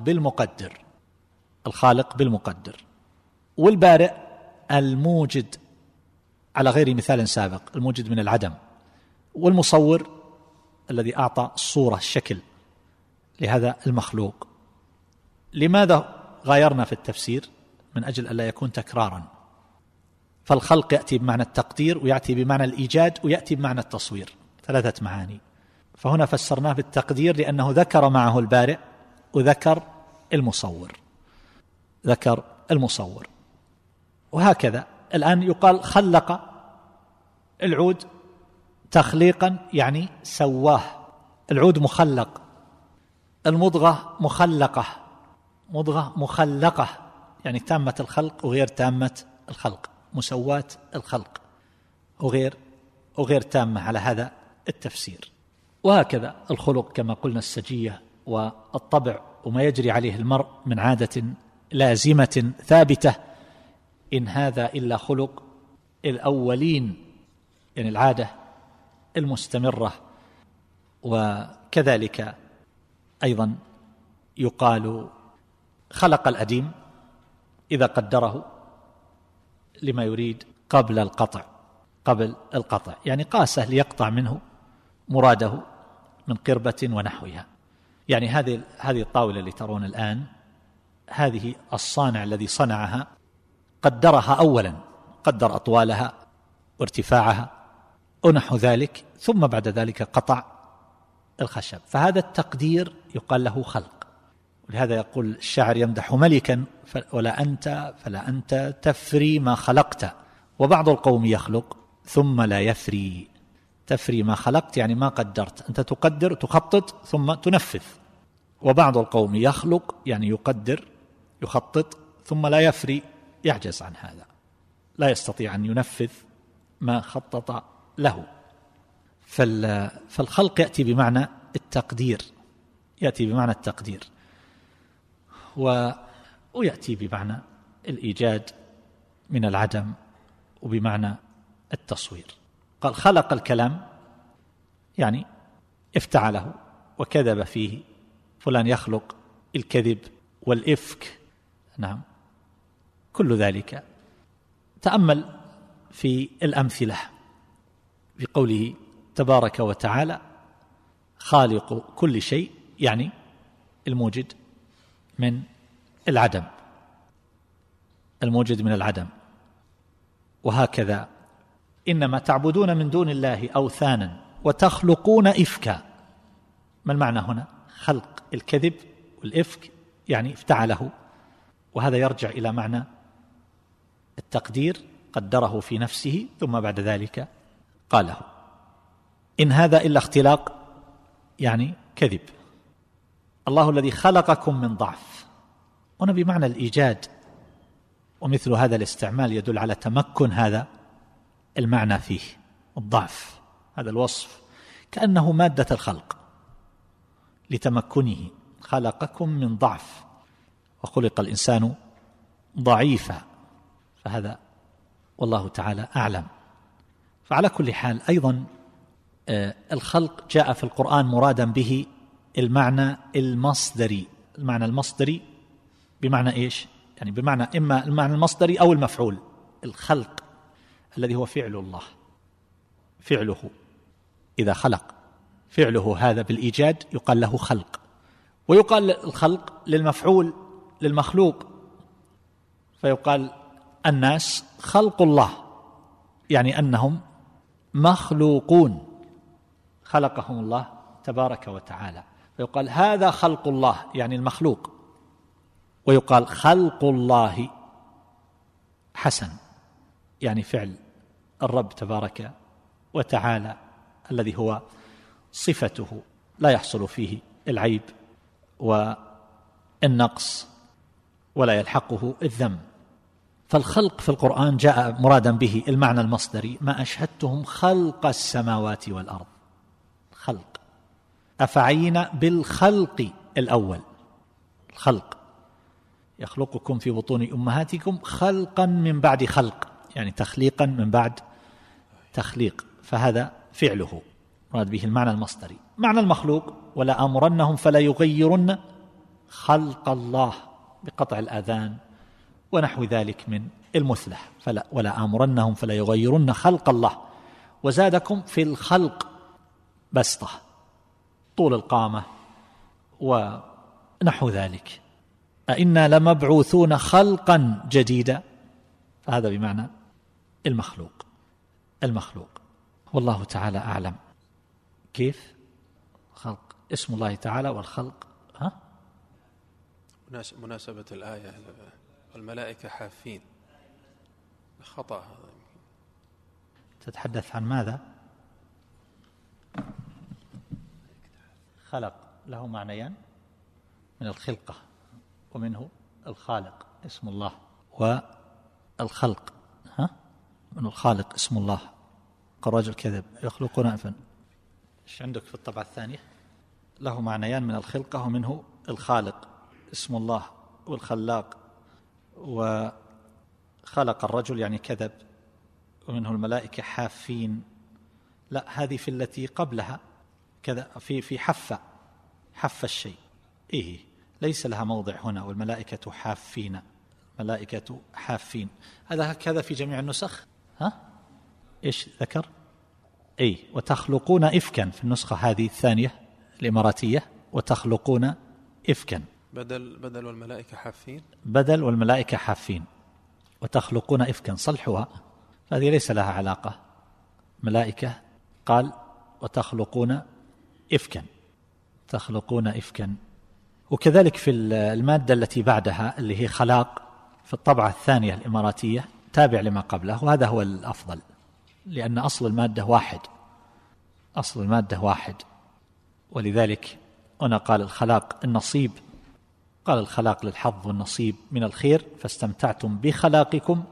بالمقدر، والبارئ الموجد على غير مثال سابق، الموجد من العدم، والمصور الذي أعطى الصورة الشكل لهذا المخلوق. لماذا غايرنا في التفسير؟ من أجل ألا يكون تكرارا، فالخلق يأتي بمعنى التقدير، ويأتي بمعنى الإيجاد، ويأتي بمعنى التصوير، 3 معاني. فهنا فسرناه بالتقدير لأنه ذكر معه البارئ وذكر المصور. وهكذا الآن يقال خلق العود تخليقا، يعني سواه. العود مخلق، المضغة مخلقة، يعني تامة الخلق وغير تامة الخلق، مسواة الخلق وغير تامة، على هذا التفسير. وهكذا الخلق كما قلنا السجية والطبع وما يجري عليه المرء من عادة لازمة ثابتة، إن هذا إلا خلق الأولين، يعني العادة المستمرة. وكذلك أيضا يقال خلق الأديم إذا قدره لما يريد قبل القطع، يعني قاسه ليقطع منه مراده من قربة ونحوها. يعني هذه الطاولة اللي ترون الآن، هذه الصانع الذي صنعها قدرها أولا، قدر أطوالها وارتفاعها ونحو ذلك، ثم بعد ذلك قطع الخشب. فهذا التقدير يقال له خلق. ولهذا يقول الشاعر يمدح ملكا فلا أنت تفري ما خلقت. وبعض القوم يخلق ثم لا يفري. تفري ما خلقت يعني ما قدرت، أنت تقدر تخطط ثم تنفذ. وبعض القوم يخلق يعني يقدر يخطط ثم لا يفري، يعجز عن هذا، لا يستطيع أن ينفذ ما خطط له. فالخلق يأتي بمعنى التقدير، ويأتي بمعنى الإيجاد من العدم، وبمعنى التصوير. قال خلق الكلام يعني افتعله وكذب فيه. فلان يخلق الكذب والإفك، نعم، كل ذلك. تأمل في الأمثلة في قوله تبارك وتعالى خالق كل شيء، يعني الموجد من العدم. وهكذا إنما تعبدون من دون الله أوثانا وتخلقون إفكا. ما المعنى هنا؟ خلق الكذب والإفك يعني افتعله، وهذا يرجع إلى معنى التقدير، قدره في نفسه ثم بعد ذلك قاله. إن هذا إلا اختلاق يعني كذب. الله الذي خلقكم من ضعف، هنا بمعنى الإيجاد، ومثل هذا الاستعمال يدل على تمكن هذا المعنى فيه، الضعف، هذا الوصف كأنه مادة الخلق، لتمكنه، خلقكم من ضعف وخلق الإنسان ضعيفا، فهذا والله تعالى أعلم. فعلى كل حال أيضا الخلق جاء في القرآن مرادا به المعنى المصدري. المعنى المصدري بمعنى إيش؟ يعني بمعنى إما المعنى المصدري أو المفعول. الخلق الذي هو فعل الله، فعله إذا خلق، فعله هذا بالإيجاد يقال له خلق، ويقال الخلق للمفعول للمخلوق، فيقال الناس خلق الله، يعني أنهم مخلوقون خلقهم الله تبارك وتعالى، فيقال هذا خلق الله يعني المخلوق. ويقال خلق الله حسن يعني فعل الرب تبارك وتعالى الذي هو صفته لا يحصل فيه العيب والنقص ولا يلحقه الذم. فالخلق في القرآن جاء مرادا به المعنى المصدري، ما أشهدتهم خلق السماوات والأرض. خلق أفعينا بالخلق الأول، الخلق يخلقكم في بطون أمهاتكم خلقا من بعد خلق، يعني تخليقا من بعد تخليق، فهذا فعله مراد به المعنى المصدري. معنى المخلوق ولا آمرنهم فلا يغيرن خلق الله بقطع الآذان ونحو ذلك من المثلة، ولا آمرنهم فلا يغيرن خلق الله. وزادكم في الخلق بسطة، طول القامة ونحو ذلك. أئنا لمبعوثون خلقا جديدا، فهذا بمعنى المخلوق. والله تعالى أعلم. كيف خلق اسم الله تعالى والخلق؟ مناسبة الآية والملائكة حافين، خطأ هذا. تتحدث عن ماذا؟ خلق له معنيان، من الخلقة ومنه الخالق اسم الله، والخلق من الخالق اسم الله. قال رجل كذب يخلقون أفن. ايش عندك في الطبعة الثانية؟ له معنيان من الخلقة ومنه الخالق اسم الله، والخلاق وخلق الرجل يعني كذب، ومنه الملائكة حافين. لا، هذه في التي قبلها كذا، في حف الشيء، ليس لها موضع هنا. والملائكة حافين، ملائكة حافين، هذا هكذا في جميع النسخ. ايش ذكر؟ وتخلقون إفكا في النسخة هذه الثانية الإماراتية، وتخلقون إفكا بدل والملائكة حافين، بدل والملائكة حافين، وتخلقون إفكا صلحها، فهذه ليس لها علاقة. ملائكة قال وتخلقون إفكا، تخلقون إفكا. وكذلك في المادة التي بعدها اللي هي خلاق في الطبعة الثانية الإماراتية تابع لما قبله، وهذا هو الأفضل، لأن أصل المادة واحد. ولذلك هنا قال الخلاق النصيب، قال الخلاق للحظ والنصيب من الخير، فاستمتعتم بخلاقكم،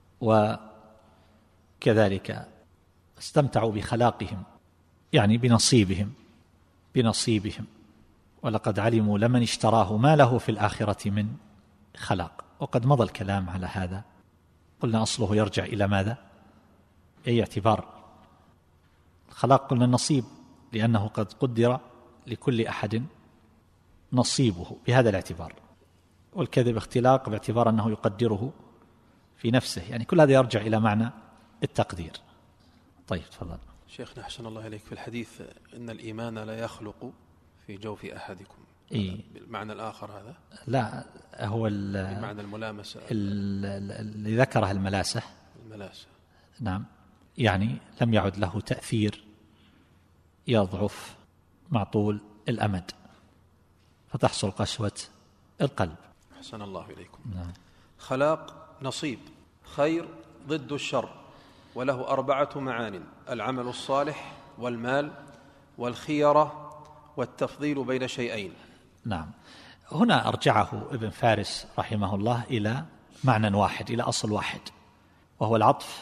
وكذلك استمتعوا بخلاقهم يعني بنصيبهم. ولقد علموا لمن اشتراه ما له في الآخرة من خلاق. وقد مضى الكلام على هذا، قلنا أصله يرجع إلى ماذا؟ أي اعتبار؟ الخلاق قلنا النصيب، لأنه قد قدر لكل أحد نصيبه بهذا الاعتبار. والكذب اختلاق باعتبار أنه يقدره في نفسه، يعني كل هذا يرجع إلى معنى التقدير. طيب تفضل شيخنا أحسن الله إليك. في الحديث إن الإيمان لا يخلق في جوف أحدكم، بالمعنى الآخر هذا؟ لا، هو بمعنى الملامسة اللي ذكره الملاسة. نعم، يعني لم يعد له تأثير، يضعف مع طول الأمد، فتحصل قسوة القلب. أحسن الله إليكم. نعم. خلاق نصيب، خير ضد الشر، وله 4 معان: العمل الصالح، والمال، والخيرة، والتفضيل بين شيئين. نعم، هنا أرجعه ابن فارس رحمه الله إلى معنى واحد، إلى أصل واحد، وهو العطف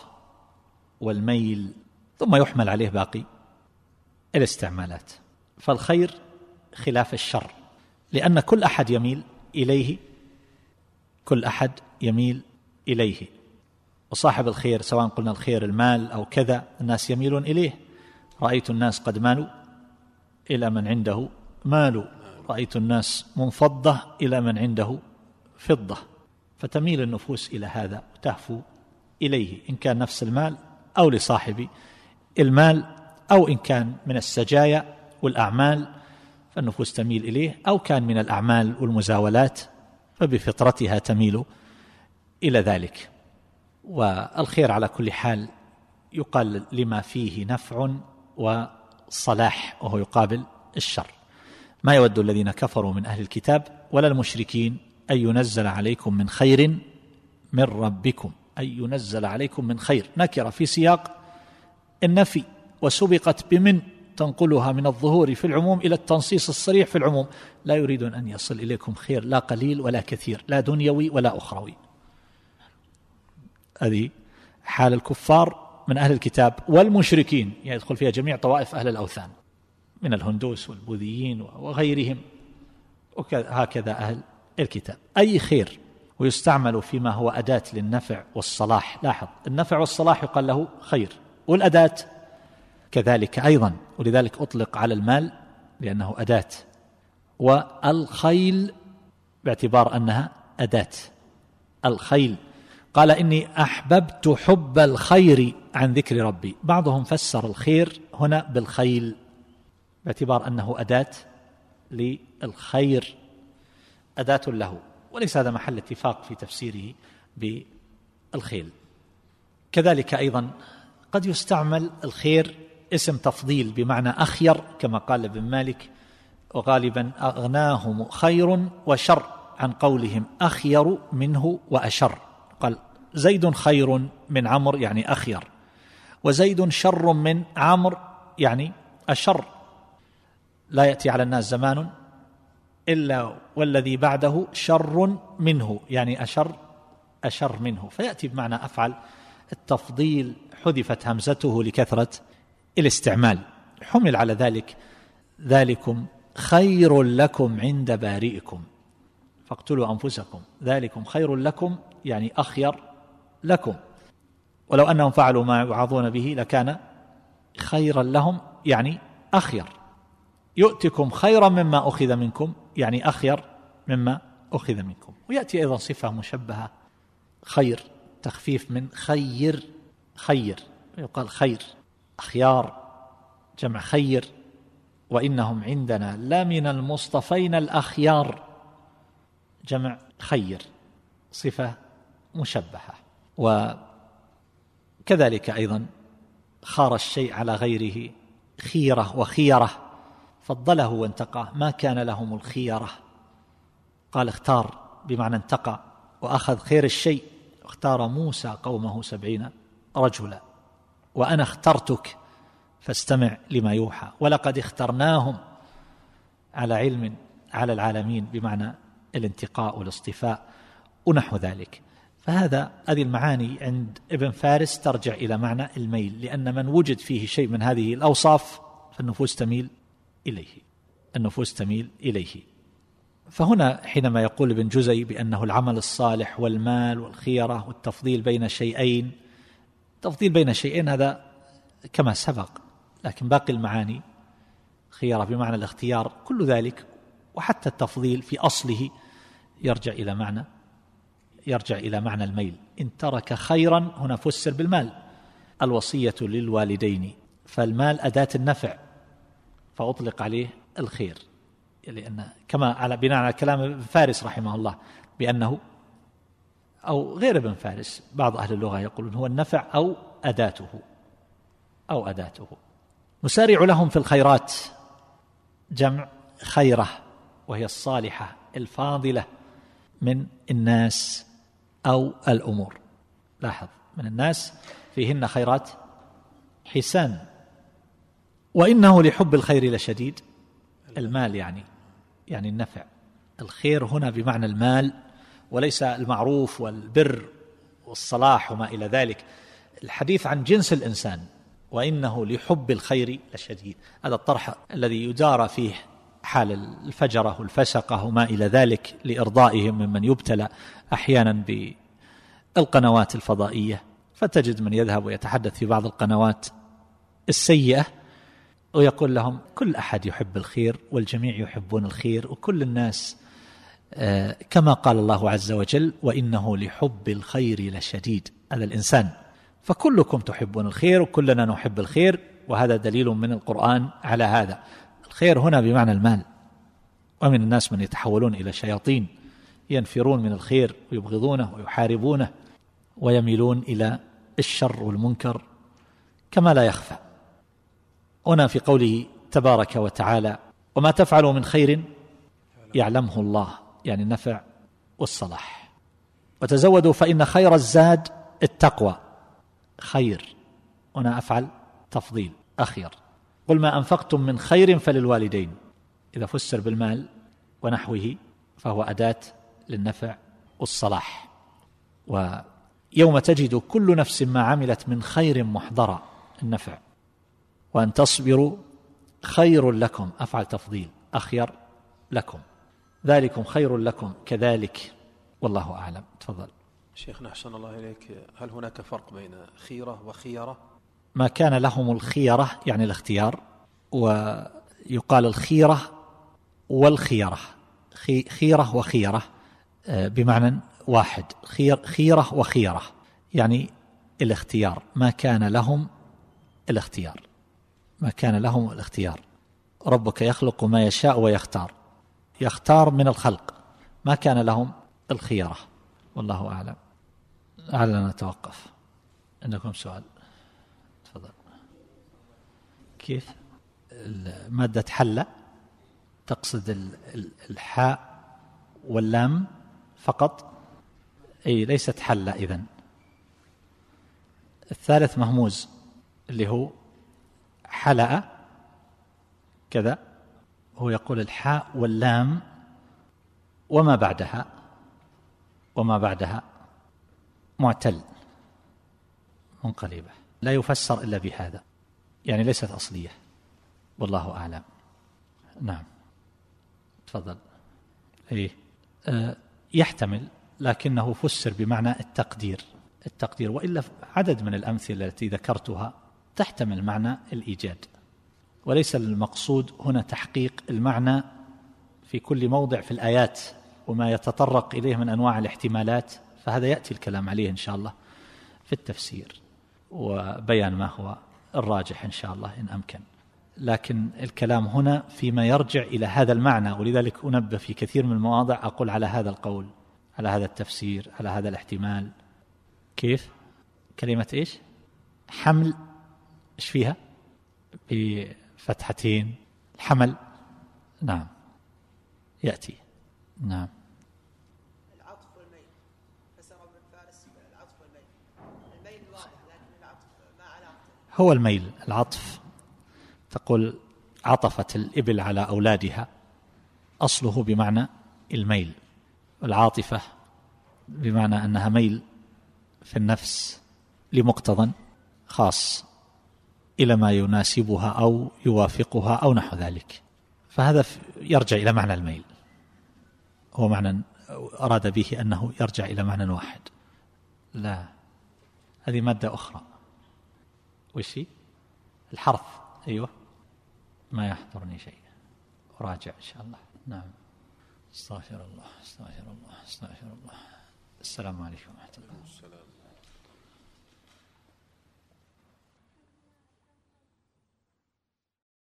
والميل، ثم يحمل عليه باقي الاستعمالات. فالخير خلاف الشر، لأن كل أحد يميل إليه، وصاحب الخير سواء قلنا الخير المال أو كذا الناس يميلون إليه. رأيت الناس قد مالوا إلى من عنده مال، رأيت الناس منفضة إلى من عنده فضة، فتميل النفوس إلى هذا وتهفو إليه، إن كان نفس المال أو لصاحب المال، أو إن كان من السجايا والأعمال فالنفوس تميل إليه، أو كان من الأعمال والمزاولات فبفطرتها تميل إلى ذلك. والخير على كل حال يقال لما فيه نفع وصلاح، وهو يقابل الشر. ما يود الذين كفروا من أهل الكتاب ولا المشركين أن ينزل عليكم من خير من ربكم، أن ينزل عليكم من خير، نكرة في سياق النفي وسبقت بمن تنقلها من الظهور في العموم إلى التنصيص الصريح في العموم. لا يريدون أن يصل إليكم خير، لا قليل ولا كثير، لا دنيوي ولا أخروي. هذه حال الكفار من أهل الكتاب والمشركين، يدخل فيها جميع طوائف أهل الأوثان من الهندوس والبوذيين وغيرهم، وهكذا أهل الكتاب. أي خير ويستعمل فيما هو أداة للنفع والصلاح. لاحظ، النفع والصلاح يقال له خير، والأداة كذلك أيضا، ولذلك أطلق على المال لأنه أداة، والخيل باعتبار أنها أداة. الخيل قال إني أحببت حب الخير عن ذكر ربي. بعضهم فسر الخير هنا بالخيل باعتبار أنه أداة للخير، أداة له، وليس هذا محل اتفاق في تفسيره بالخيل. كذلك أيضا قد يستعمل الخير اسم تفضيل بمعنى أخير، كما قال ابن مالك: وغالبا أغناهم خير وشر عن قولهم أخير منه وأشر. قال زيد خير من عمرو يعني أخير، وزيد شر من عمرو يعني أشر. لا يأتي على الناس زمان إلا والذي بعده شر منه يعني أشر منه، فيأتي بمعنى أفعل التفضيل، حذفت همزته لكثرة الاستعمال. حمل على ذلك: ذلكم خير لكم عند بارئكم فاقتلوا أنفسكم، ذلكم خير لكم يعني أخير لكم، ولو أنهم فعلوا ما يوعظون به لكان خيرا لهم يعني أخير. يؤتكم خيرا مما أخذ منكم يعني أخير مما أخذ منكم. ويأتي أيضا صفة مشبهة خير، تخفيف من خير، يقال خير، أخيار جمع خير. وإنهم عندنا لمن المصطفين الأخيار جمع خير، صفة مشبهة. وكذلك أيضا خار الشيء على غيره خيرة وخيرة، فضله وانتقى، ما كان لهم الخيرة. قال اختار بمعنى انتقى وأخذ خير الشيء. اختار موسى قومه 70 رجلا، وأنا اخترتك فاستمع لما يوحى، ولقد اخترناهم على علم على العالمين بمعنى الانتقاء والاصطفاء ونحو ذلك. هذه المعاني عند ابن فارس ترجع إلى معنى الميل، لأن من وجد فيه شيء من هذه الأوصاف فالنفوس تميل إليه. فهنا حينما يقول ابن جزي بأنه العمل الصالح والمال والخيرة والتفضيل بين شيئين، تفضيل بين شيئين هذا كما سبق، لكن باقي المعاني خيرة بمعنى الاختيار كل ذلك، وحتى التفضيل في أصله يرجع إلى معنى الميل. إن ترك خيرا هنا فسر بالمال، الوصية للوالدين، فالمال أداة النفع فأطلق عليه الخير، لأن كما على بناء على كلام ابن فارس رحمه الله بأنه، أو غير ابن فارس، بعض أهل اللغة يقولون هو النفع أو أداته. نسارع لهم في الخيرات جمع خيرة، وهي الصالحة الفاضلة من الناس أو الأمور. لاحظ، من الناس فيهن خيرات حسان. وإنه لحب الخير لشديد، المال يعني النفع. الخير هنا بمعنى المال، وليس المعروف والبر والصلاح وما إلى ذلك. الحديث عن جنس الإنسان، وإنه لحب الخير لشديد. هذا الطرح الذي يدار فيه حال الفجرة والفسقة وما إلى ذلك لإرضائهم ممن يبتلى أحيانا بالقنوات الفضائية، فتجد من يذهب ويتحدث في بعض القنوات السيئة ويقول لهم كل أحد يحب الخير والجميع يحبون الخير وكل الناس كما قال الله عز وجل وإنه لحب الخير لشديد. هذا الإنسان، فكلكم تحبون الخير وكلنا نحب الخير، وهذا دليل من القرآن على هذا. الخير هنا بمعنى المال، ومن الناس من يتحولون إلى شياطين ينفرون من الخير ويبغضونه ويحاربونه ويميلون إلى الشر والمنكر كما لا يخفى. هنا في قوله تبارك وتعالى وما تفعلوا من خير يعلمه الله، يعني النفع والصلاح. وتزودوا فإن خير الزاد التقوى. خير هنا أفعل تفضيل أخير. قل ما أنفقتم من خير فللوالدين، إذا فسر بالمال ونحوه فهو أداة للنفع والصلاح. ويوم تجد كل نفس ما عملت من خير محضرا النفع، وأن تصبروا خير لكم أفعل تفضيل أخير لكم، ذلكم خير لكم كذلك والله أعلم. تفضل شيخنا أحسن الله إليك، هل هناك فرق بين خيرة وخيرة؟ ما كان لهم الخيرة يعني الاختيار، ويقال الخيرة والخيرة، خيرة وخيرة بمعنى واحد، خيرة وخيرة يعني الاختيار، ما كان لهم الاختيار، ما كان لهم الاختيار. ربك يخلق ما يشاء ويختار، يختار من الخلق، ما كان لهم الخيرة والله أعلم. لعلنا نتوقف. عندكم سؤال؟ تفضل. كيف مادة حل تقصد الحاء واللام فقط؟ أي ليست حل إذن. الثالث مهموز اللي هو حلأ كذا، هو يقول الحاء واللام وما بعدها معتل منقلبة، لا يفسر إلا بهذا، يعني ليست أصلية والله أعلم. نعم تفضل. يحتمل، لكنه فسر بمعنى التقدير، وإلا عدد من الأمثلة التي ذكرتها تحتمل معنى الإيجاد، وليس المقصود هنا تحقيق المعنى في كل موضع في الآيات وما يتطرق إليه من أنواع الاحتمالات، فهذا يأتي الكلام عليه إن شاء الله في التفسير وبيان ما هو الراجح إن شاء الله إن أمكن. لكن الكلام هنا فيما يرجع إلى هذا المعنى، ولذلك أنبه في كثير من المواضع أقول على هذا القول، على هذا التفسير، على هذا الاحتمال. كيف كلمة إيش حمل إيش فيها بفتحتين الحمل؟ نعم يأتي. نعم العطف والميل، فسر ابن فارس العطف والميل. الميل واضح لكن العطف ما علاقته. هو الميل العطف، تقول عطفت الإبل على أولادها، أصله بمعنى الميل، والعاطفة بمعنى أنها ميل في النفس لمقتضى خاص إلى ما يناسبها أو يوافقها أو نحو ذلك، فهذا يرجع إلى معنى الميل، هو معنى أراد به أنه يرجع إلى معنى واحد. لا، هذه مادة أخرى. وش الحرف؟ أيوة ما يحضرني شيء، أراجع إن شاء الله. نعم استغفر الله. السلام عليكم ورحمة الله.